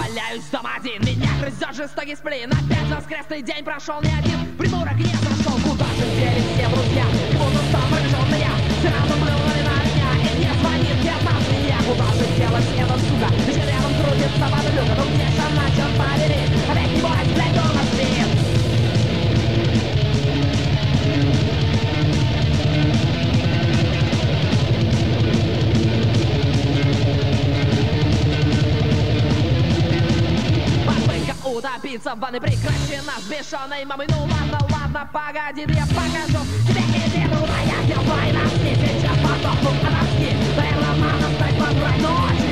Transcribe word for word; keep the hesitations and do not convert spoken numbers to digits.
валяюсь дома один. Меня грызет жестокий сплин. Опять воскресный день прошел не один. Придурок не зашел. Куда же делись все друзья? Кто-то сам выбежал на меня. Сразу плюнули на меня. И мне звонит пятнадцать меня. Куда же делась эта сука? Еще рядом крутится подлюка. Ну где же она, черт побери? Опять не боюсь, блядь, дома спит. Утопиться в ванной прекращена с бешеной мамой. Ну ладно, ладно, погоди, я покажу тебе иди туда, я сделаю на ски. Сейчас подохну от тоски. Наверное, надо стать под ночь.